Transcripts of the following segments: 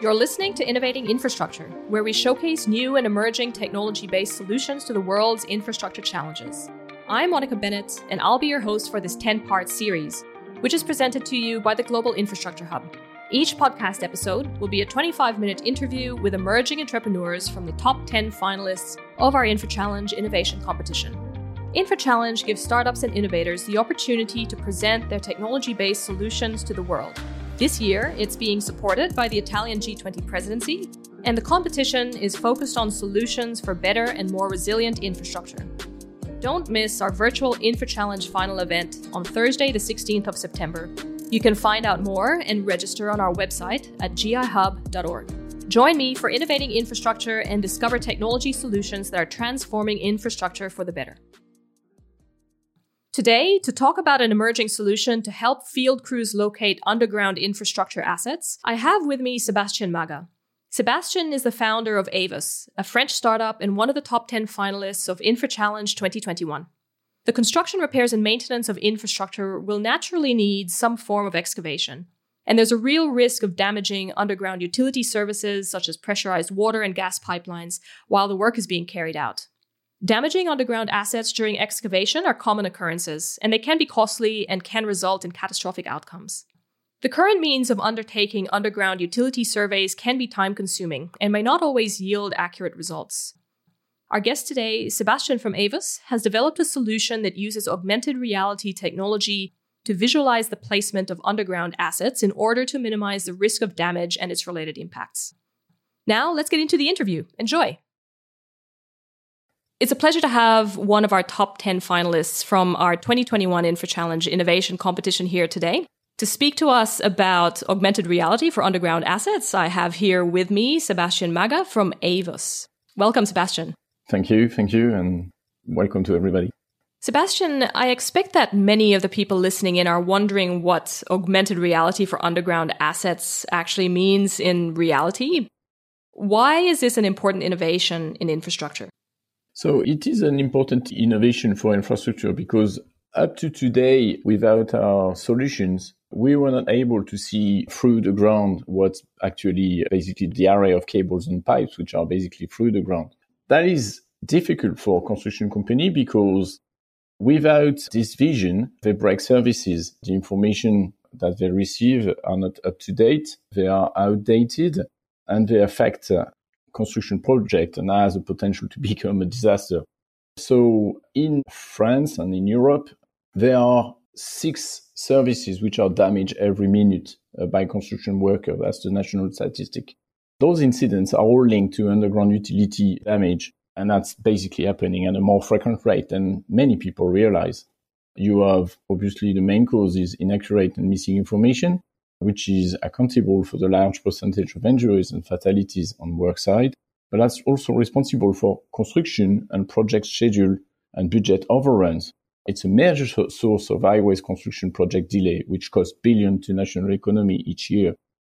You're listening to Innovating Infrastructure, where we showcase new and emerging technology-based solutions to the world's infrastructure challenges. I'm Monica Bennett, and I'll be your host for this 10-part series, which is presented to you by the Global Infrastructure Hub. Each podcast episode will be a 25-minute interview with emerging entrepreneurs from the top 10 finalists of our InfraChallenge Innovation Competition. InfraChallenge gives startups and innovators the opportunity to present their technology-based solutions to the world. This year, it's being supported by the Italian G20 presidency, and the competition is focused on solutions for better and more resilient infrastructure. Don't miss our virtual InfraChallenge final event on Thursday, the 16th of September. You can find out more and register on our website at gihub.org. Join me for innovating infrastructure and discover technology solutions that are transforming infrastructure for the better. Today, to talk about an emerging solution to help field crews locate underground infrastructure assets, I have with me Sébastien Maga. Sébastien is the founder of Aevus, a French startup and one of the top 10 finalists of InfraChallenge 2021. The construction, repairs, and maintenance of infrastructure will naturally need some form of excavation, and there's a real risk of damaging underground utility services such as pressurized water and gas pipelines while the work is being carried out. Damaging underground assets during excavation are common occurrences, and they can be costly and can result in catastrophic outcomes. The current means of undertaking underground utility surveys can be time-consuming and may not always yield accurate results. Our guest today, Sébastien from Aevus, has developed a solution that uses augmented reality technology to visualize the placement of underground assets in order to minimize the risk of damage and its related impacts. Now, let's get into the interview. Enjoy! It's a pleasure to have one of our top 10 finalists from our 2021 InfraChallenge Innovation Competition here today. To speak to us about augmented reality for underground assets, I have here with me Sébastien Maga from Aevus. Welcome, Sébastien. Thank you, and welcome to everybody. Sébastien, I expect that many of the people listening in are wondering what augmented reality for underground assets actually means in reality. Why is this an important innovation in infrastructure? So it is an important innovation for infrastructure because up to today, without our solutions, we were not able to see through the ground what's actually basically the array of cables and pipes, which are basically through the ground. That is difficult for a construction company because without this vision, they break services. The information that they receive are not up to date, they are outdated, and they affect construction project and has a potential to become a disaster. So in France and in Europe, there are 6 services which are damaged every minute by construction workers. That's the national statistic. Those incidents are all linked to underground utility damage, and that's basically happening at a more frequent rate than many people realize. You have, obviously, the main cause is inaccurate and missing information, which is accountable for the large percentage of injuries and fatalities on work site, but that's also responsible for construction and project schedule and budget overruns. It's a major source of highways construction project delay, which costs billions to national economy each year.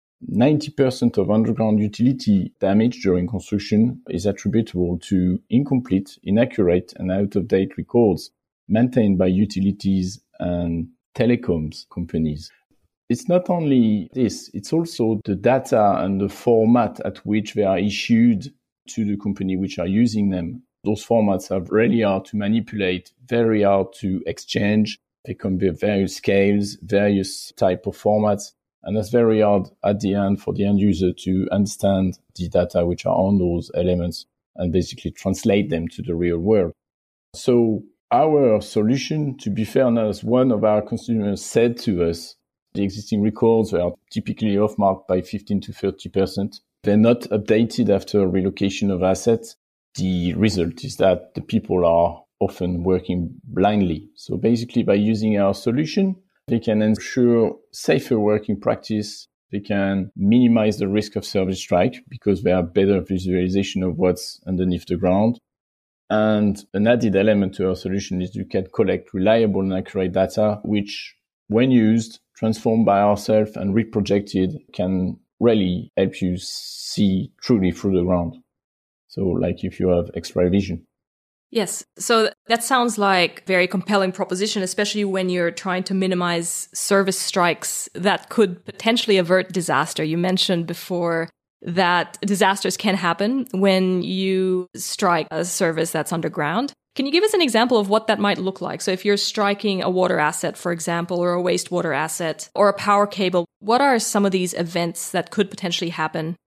90% of underground utility damage during construction is attributable to incomplete, inaccurate, and out-of-date records maintained by utilities and telecoms companies. It's not only this, it's also the data and the format at which they are issued to the company which are using them. Those formats are really hard to manipulate, very hard to exchange. They come with various scales, various type of formats, and that's very hard at the end for the end user to understand the data which are on those elements and basically translate them to the real world. So our solution, to be fair, as one of our consumers said to us, the existing records are typically off-marked by 15 to 30%. They're not updated after relocation of assets. The result is that the people are often working blindly. So basically, by using our solution, they can ensure safer working practice. They can minimize the risk of service strike because they have better visualization of what's underneath the ground. And an added element to our solution is you can collect reliable and accurate data, which, when used, transformed by ourselves and reprojected, can really help you see truly through the ground. So like if you have X-ray vision. Yes. So that sounds like a very compelling proposition, especially when you're trying to minimize service strikes that could potentially avert disaster. You mentioned before that disasters can happen when you strike a service that's underground. Can you give us an example of what that might look like? So if you're striking a water asset, for example, or a wastewater asset, or a power cable, what are some of these events that could potentially happen?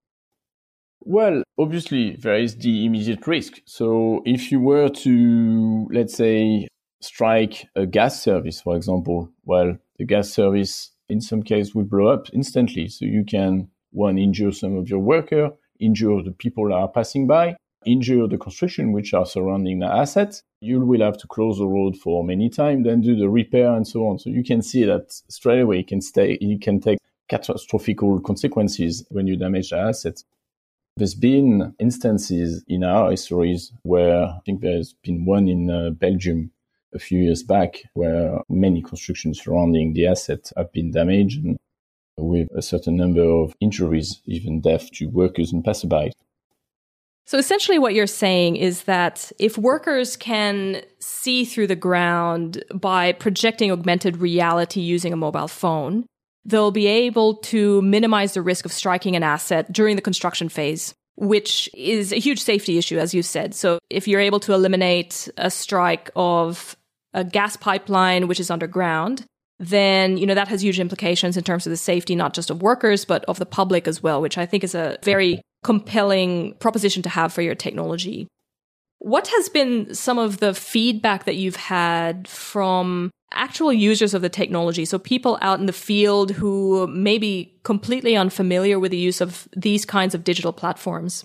Well, obviously, there is the immediate risk. So if you were to, let's say, strike a gas service, for example, well, the gas service in some case will blow up instantly. So you can, one, injure some of your worker, injure the people that are passing by, injure the construction which are surrounding the asset. You will have to close the road for many times, then do the repair and so on. So you can see that straight away you can take catastrophic consequences when you damage the asset. There's been instances in our histories where I think there's been one in Belgium a few years back where many constructions surrounding the asset have been damaged and with a certain number of injuries, even death to workers and passersby. So essentially what you're saying is that if workers can see through the ground by projecting augmented reality using a mobile phone, they'll be able to minimize the risk of striking an asset during the construction phase, which is a huge safety issue, as you said. So if you're able to eliminate a strike of a gas pipeline, which is underground, then, that has huge implications in terms of the safety, not just of workers, but of the public as well, which I think is a very compelling proposition to have for your technology. What has been some of the feedback that you've had from actual users of the technology? So people out in the field who may be completely unfamiliar with the use of these kinds of digital platforms.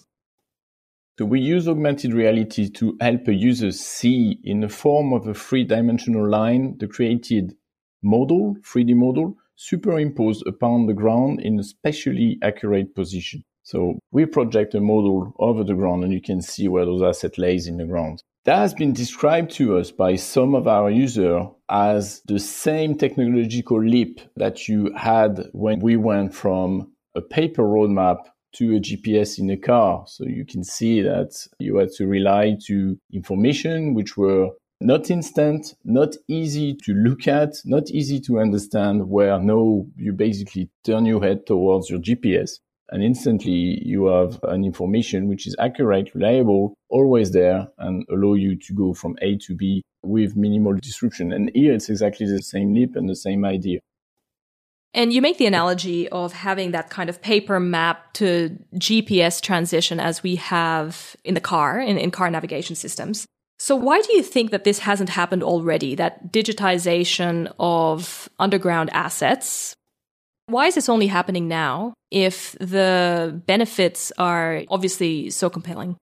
So we use augmented reality to help a user see in the form of a three-dimensional line the created model, 3D model, superimposed upon the ground in a spatially accurate position. So we project a model over the ground and you can see where those assets lays in the ground. That has been described to us by some of our users as the same technological leap that you had when we went from a paper roadmap to a GPS in a car. So you can see that you had to rely to information which were not instant, not easy to look at, not easy to understand, where no, you basically turn your head towards your GPS and instantly you have an information which is accurate, reliable, always there and allow you to go from A to B with minimal disruption. And here it's exactly the same leap and the same idea. And you make the analogy of having that kind of paper map to GPS transition as we have in the car, in car navigation systems. So why do you think that this hasn't happened already, that digitization of underground assets? Why is this only happening now if the benefits are obviously so compelling?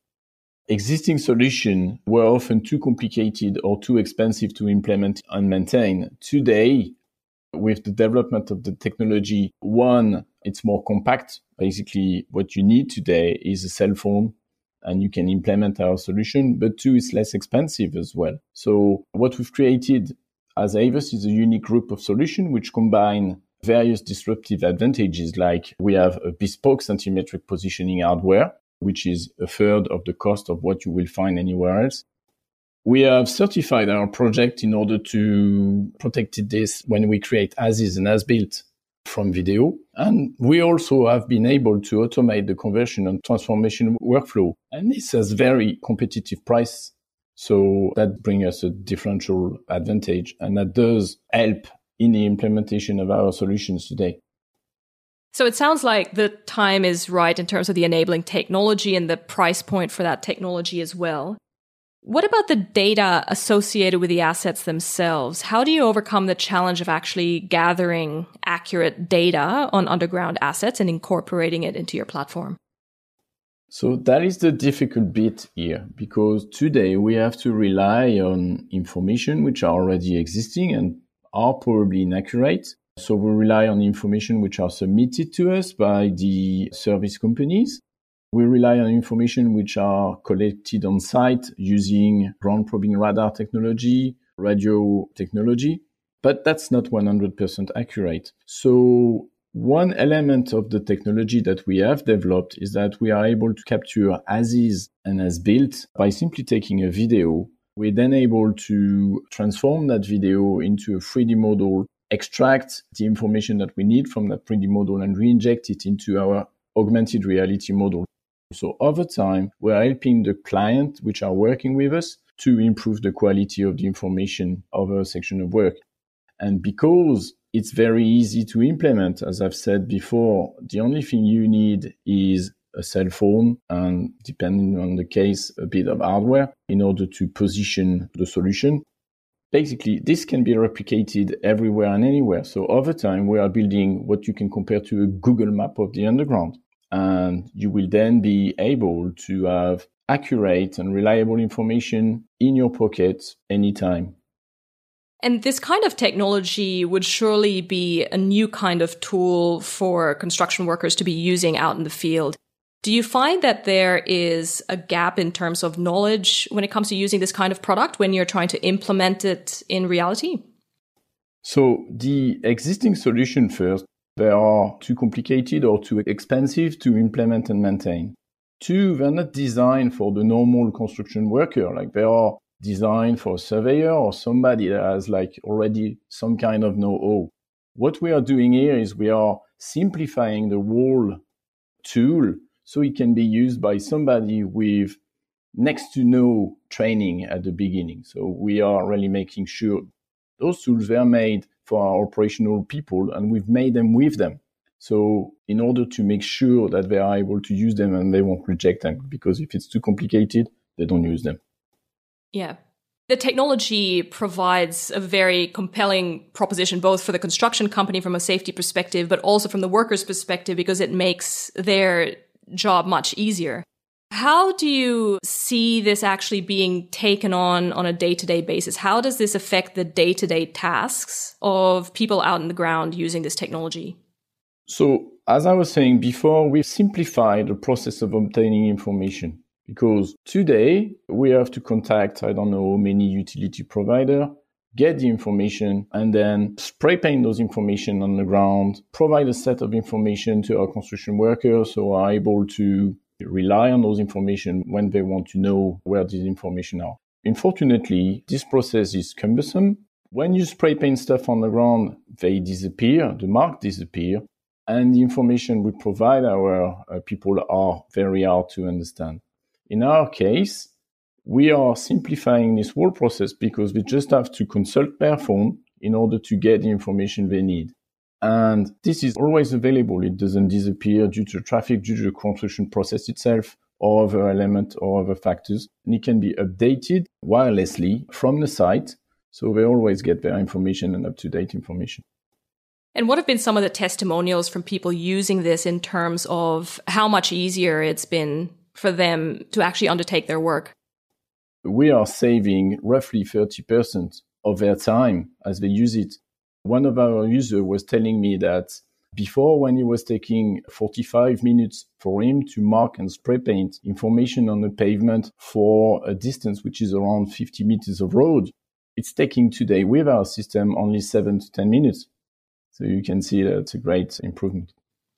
Existing solutions were often too complicated or too expensive to implement and maintain. Today, with the development of the technology, one, it's more compact. Basically, what you need today is a cell phone and you can implement our solution. But two, it's less expensive as well. So what we've created as Aevus is a unique group of solutions which combine various disruptive advantages, like we have a bespoke centimetric positioning hardware, which is a third of the cost of what you will find anywhere else. We have certified our project in order to protect this when we create as-is and as-built from video. And we also have been able to automate the conversion and transformation workflow. And this has very competitive price. So that brings us a differential advantage. And that does help in the implementation of our solutions today. So it sounds like the time is right in terms of the enabling technology and the price point for that technology as well. What about the data associated with the assets themselves? How do you overcome the challenge of actually gathering accurate data on underground assets and incorporating it into your platform? So that is the difficult bit here, because today we have to rely on information which are already existing and are probably inaccurate. So we rely on information which are submitted to us by the service companies. We rely on information which are collected on site using ground probing radar technology, radio technology, but that's not 100% accurate. So one element of the technology that we have developed is that we are able to capture as-is and as-built by simply taking a video. We're then able to transform that video into a 3D model, extract the information that we need from that 3D model and re-inject it into our augmented reality model. So over time, we're helping the client which are working with us to improve the quality of the information of a section of work. And because it's very easy to implement, as I've said before, the only thing you need is a cell phone and, depending on the case, a bit of hardware in order to position the solution. Basically, this can be replicated everywhere and anywhere. So over time, we are building what you can compare to a Google map of the underground. And you will then be able to have accurate and reliable information in your pocket anytime. And this kind of technology would surely be a new kind of tool for construction workers to be using out in the field. Do you find that there is a gap in terms of knowledge when it comes to using this kind of product when you're trying to implement it in reality? So the existing solution first, they are too complicated or too expensive to implement and maintain. Two, they're not designed for the normal construction worker. Like they are designed for a surveyor or somebody that has like already some kind of know-how. What we are doing here is we are simplifying the whole tool so it can be used by somebody with next to no training at the beginning. So we are really making sure those tools were made for our operational people and we've made them with them. So in order to make sure that they are able to use them and they won't reject them, because if it's too complicated, they don't use them. Yeah. The technology provides a very compelling proposition, both for the construction company from a safety perspective, but also from the workers' perspective, because it makes their job much easier. How do you see this actually being taken on a day-to-day basis? How does this affect the day-to-day tasks of people out in the ground using this technology? So, as I was saying before, we've simplified the process of obtaining information. Because today we have to contact, I don't know, many utility provider, get the information, and then spray paint those information on the ground, provide a set of information to our construction workers who are able to rely on those information when they want to know where these information are. Unfortunately, this process is cumbersome. When you spray paint stuff on the ground, they disappear, the mark disappear, and the information we provide our people are very hard to understand. In our case, we are simplifying this whole process because we just have to consult their phone in order to get the information they need. And this is always available. It doesn't disappear due to traffic, due to the construction process itself, or other elements or other factors. And it can be updated wirelessly from the site, so they always get their information and up-to-date information. And what have been some of the testimonials from people using this in terms of how much easier it's been for them to actually undertake their work? We are saving roughly 30% of their time as they use it. One of our users was telling me that before, when it was taking 45 minutes for him to mark and spray paint information on the pavement for a distance which is around 50 meters of road, it's taking today with our system only 7 to 10 minutes. So you can see that it's a great improvement.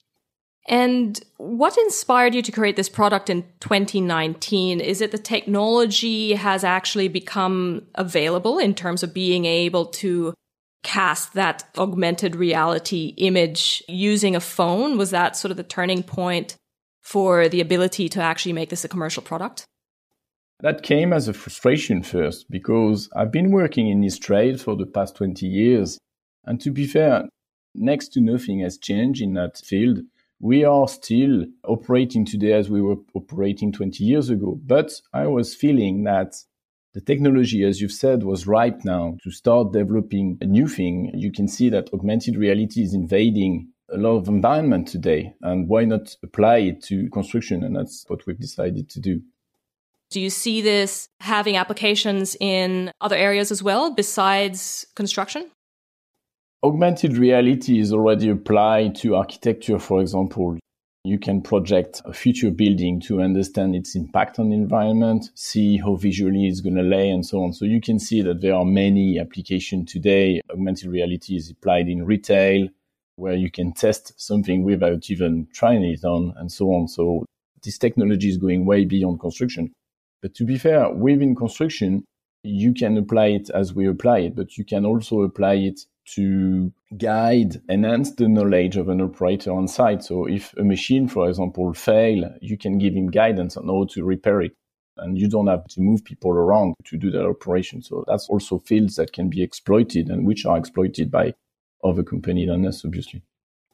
And what inspired you to create this product in 2019? Is it the technology has actually become available in terms of being able to cast that augmented reality image using a phone? Was that sort of the turning point for the ability to actually make this a commercial product? That came as a frustration first, because I've been working in this trade for the past 20 years. And to be fair, next to nothing has changed in that field. We are still operating today as we were operating 20 years ago. But I was feeling that the technology, as you've said, was ripe now to start developing a new thing. You can see that augmented reality is invading a lot of environment today. And why not apply it to construction? And that's what we've decided to do. Do you see this having applications in other areas as well besides construction? Augmented reality is already applied to architecture, for example. You can project a future building to understand its impact on the environment, see how visually it's going to lay, and so on. So you can see that there are many applications today. Augmented reality is applied in retail, where you can test something without even trying it on, and so on. So this technology is going way beyond construction. But to be fair, within construction, you can apply it as we apply it, but you can also apply it to guide, enhance the knowledge of an operator on site. So if a machine, for example, fail, you can give him guidance on how to repair it. And you don't have to move people around to do that operation. So that's also fields that can be exploited and which are exploited by other companies than us, obviously.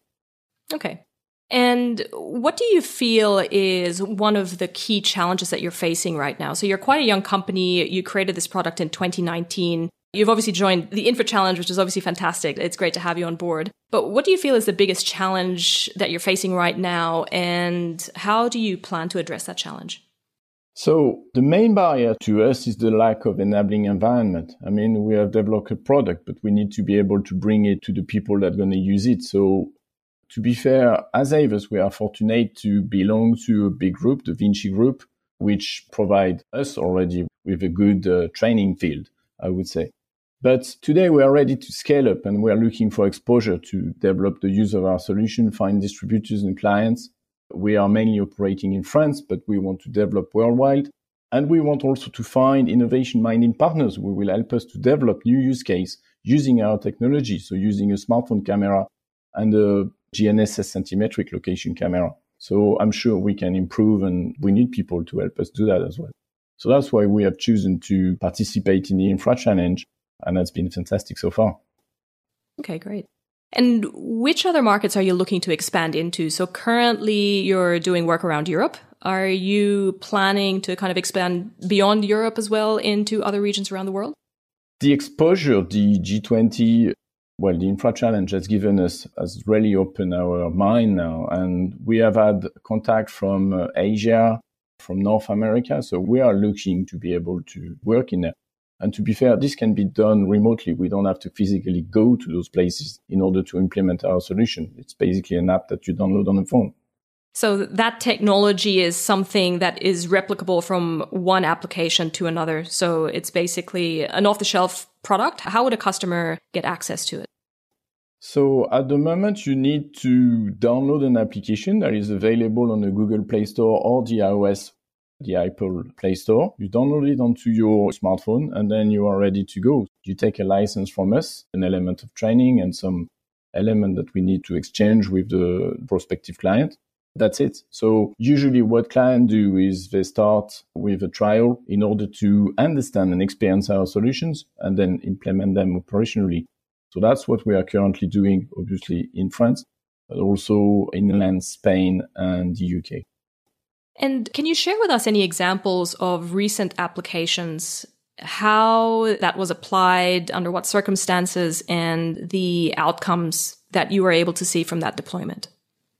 Okay. And what do you feel is one of the key challenges that you're facing right now? So you're quite a young company. You created this product in 2019. You've obviously joined the Infra Challenge, which is obviously fantastic. It's great to have you on board. But what do you feel is the biggest challenge that you're facing right now? And how do you plan to address that challenge? So the main barrier to us is the lack of enabling environment. I mean, we have developed a product, but we need to be able to bring it to the people that are going to use it. So to be fair, as Aevus, we are fortunate to belong to a big group, the Vinci Group, which provide us already with a good training field, I would say. But today we are ready to scale up and we are looking for exposure to develop the use of our solution, find distributors and clients. We are mainly operating in France, but we want to develop worldwide. And we want also to find innovation-minded partners who will help us to develop new use case using our technology. So using a smartphone camera and a GNSS centimetric location camera. So I'm sure we can improve and we need people to help us do that as well. So that's why we have chosen to participate in the Infra Challenge. And that's been fantastic so far. Okay, great. And which other markets are you looking to expand into? So currently you're doing work around Europe. Are you planning to kind of expand beyond Europe as well into other regions around the world? The exposure, the G20, the Infra Challenge has given us, has really opened our mind now. And we have had contact from Asia, from North America. So we are looking to be able to work in there. And to be fair, this can be done remotely. We don't have to physically go to those places in order to implement our solution. It's basically an app that you download on the phone. So that technology is something that is replicable from one application to another. So it's basically an off-the-shelf product. How would a customer get access to it? So at the moment, you need to download an application that is available on the Google Play Store or the iOS, the Apple Play Store. You download it onto your smartphone and then you are ready to go. You take a license from us, an element of training and some element that we need to exchange with the prospective client. That's it. So usually what clients do is they start with a trial in order to understand and experience our solutions and then implement them operationally. So that's what we are currently doing, obviously in France, but also in Netherlands, Spain and the UK. And can you share with us any examples of recent applications, how that was applied, under what circumstances, and the outcomes that you were able to see from that deployment?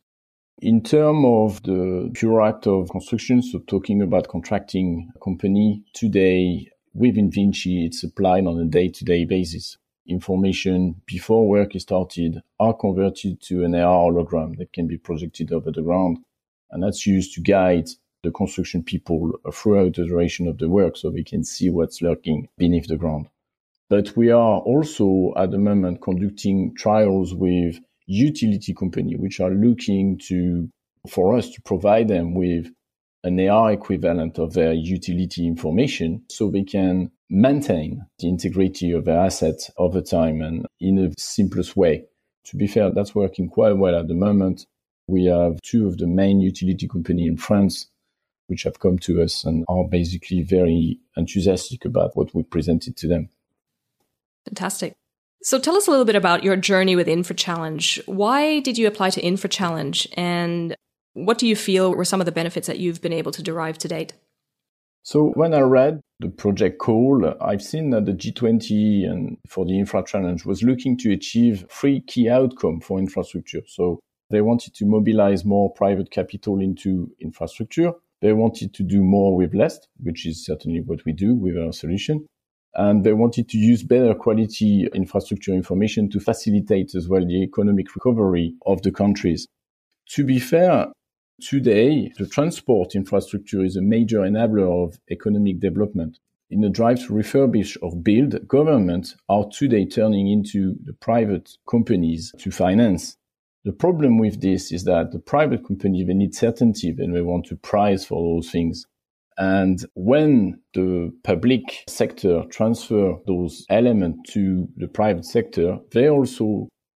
In terms of the pure act of construction, so talking about contracting a company, today within Vinci, it's applied on a day-to-day basis. Information before work is started are converted to an AR hologram that can be projected over the ground. And that's used to guide the construction people throughout the duration of the work so they can see what's lurking beneath the ground. But we are also at the moment conducting trials with utility companies, which are looking for us to provide them with an AR equivalent of their utility information so they can maintain the integrity of their assets over time and in a simplest way. To be fair, that's working quite well at the moment. We have two of the main utility companies in France which have come to us and are basically very enthusiastic about what we presented to them. Fantastic. So tell us a little bit about your journey with Infra Challenge. Why did you apply to Infra Challenge, and what do you feel were some of the benefits that you've been able to derive to date? So when I read the project call, I've seen that the G20 and for the Infra Challenge was looking to achieve 3 key outcomes for infrastructure. So they wanted to mobilize more private capital into infrastructure. They wanted to do more with less, which is certainly what we do with our solution. And they wanted to use better quality infrastructure information to facilitate as well the economic recovery of the countries. To be fair, today, the transport infrastructure is a major enabler of economic development. In the drive to refurbish or build, governments are today turning into the private companies to finance. The problem with this is that the private company, they need certainty when they want to price for those things. And when the public sector transfer those elements to the private sector, they also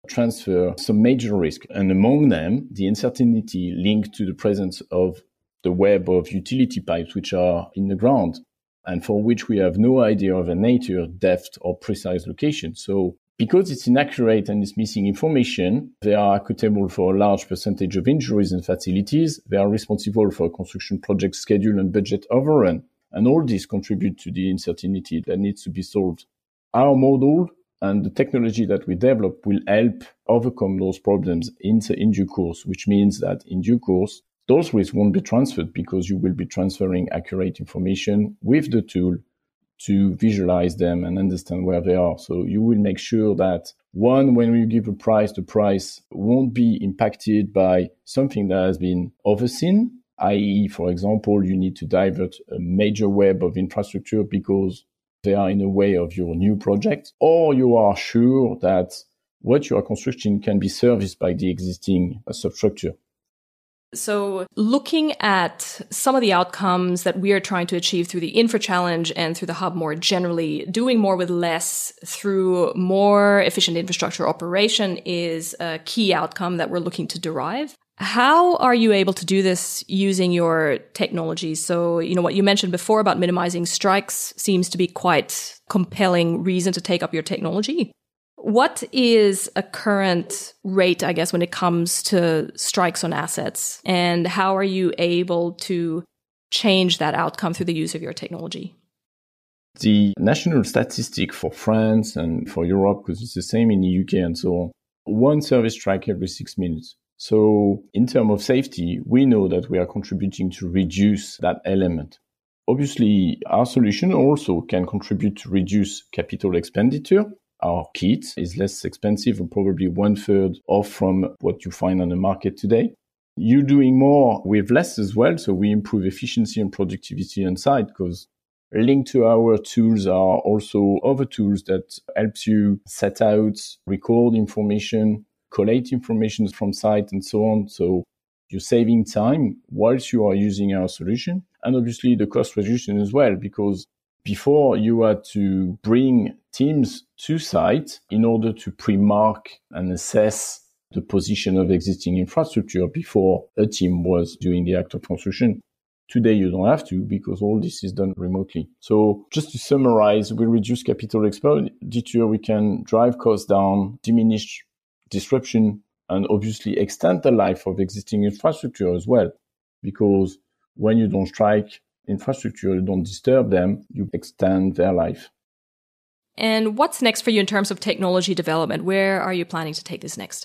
transfer some major risk, and among them, the uncertainty linked to the presence of the web of utility pipes which are in the ground and for which we have no idea of their nature, depth, or precise location. So because it's inaccurate and it's missing information, they are accountable for a large percentage of injuries in facilities. They are responsible for construction project schedule and budget overrun. And all this contribute to the uncertainty that needs to be solved. Our model and the technology that we develop will help overcome those problems in due course, which means that in due course, those risks won't be transferred because you will be transferring accurate information with the tool to visualize them and understand where they are. So you will make sure that, one, when you give a price, the price won't be impacted by something that has been overseen, i.e., for example, you need to divert a major web of infrastructure because they are in the way of your new project, or you are sure that what you are constructing can be serviced by the existing substructure. So looking at some of the outcomes that we are trying to achieve through the Infra Challenge and through the Hub more generally, doing more with less through more efficient infrastructure operation is a key outcome that we're looking to derive. How are you able to do this using your technology? So, what you mentioned before about minimizing strikes seems to be quite compelling reason to take up your technology. What is a current rate, I guess, when it comes to strikes on assets? And how are you able to change that outcome through the use of your technology? The national statistic for France and for Europe, because it's the same in the UK and so on, one service strike every 6 minutes. So in terms of safety, we know that we are contributing to reduce that element. Obviously, our solution also can contribute to reduce capital expenditure. Our kit is less expensive and probably 1/3 off from what you find on the market today. You're doing more with less as well, so we improve efficiency and productivity on site because linked to our tools are also other tools that helps you set out, record information, collate information from site and so on. So you're saving time whilst you are using our solution. And obviously the cost reduction as well, because before you had to bring teams to site in order to pre-mark and assess the position of existing infrastructure before a team was doing the act of construction. Today, you don't have to because all this is done remotely. So just to summarize, we reduce capital expenditure, we can drive costs down, diminish disruption, and obviously extend the life of existing infrastructure as well. Because when you don't strike infrastructure, you don't disturb them, you extend their life. And what's next for you in terms of technology development? Where are you planning to take this next?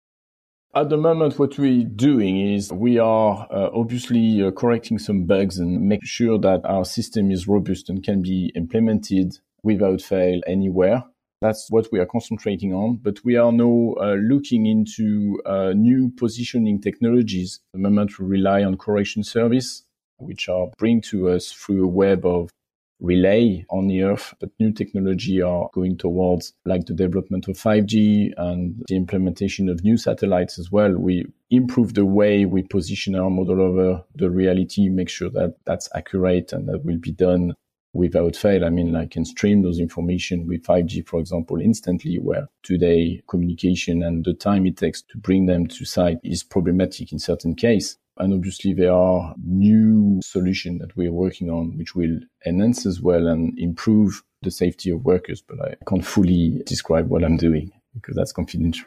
At the moment, what we're doing is we are obviously correcting some bugs and make sure that our system is robust and can be implemented without fail anywhere. That's what we are concentrating on. But we are now looking into new positioning technologies. At the moment, we rely on correction service, which are bring to us through a web of relay on the earth, but new technology are going towards like the development of 5G and the implementation of new satellites as well. We improve the way we position our model over the reality, make sure that that's accurate and that will be done without fail. I mean, I can stream those information with 5G, for example, instantly, where today communication and the time it takes to bring them to site is problematic in certain cases. And obviously, there are new solutions that we're working on, which will enhance as well and improve the safety of workers. But I can't fully describe what I'm doing because that's confidential.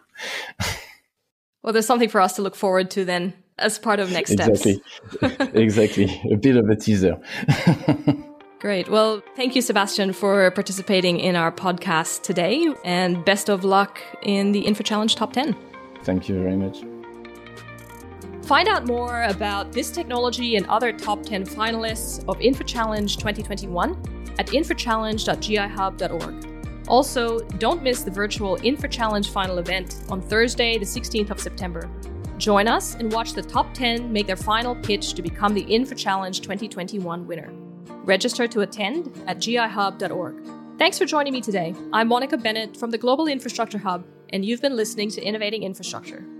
Well, there's something for us to look forward to then as part of next steps. Exactly. A bit of a teaser. Great. Well, thank you, Sebastian, for participating in our podcast today. And best of luck in the Infra Challenge Top 10. Thank you very much. Find out more about this technology and other top 10 finalists of Infra Challenge 2021 at infrachallenge.gihub.org. Also, don't miss the virtual Infra Challenge final event on Thursday, the 16th of September. Join us and watch the top 10 make their final pitch to become the Infra Challenge 2021 winner. Register to attend at gihub.org. Thanks for joining me today. I'm Monica Bennett from the Global Infrastructure Hub, and you've been listening to Innovating Infrastructure.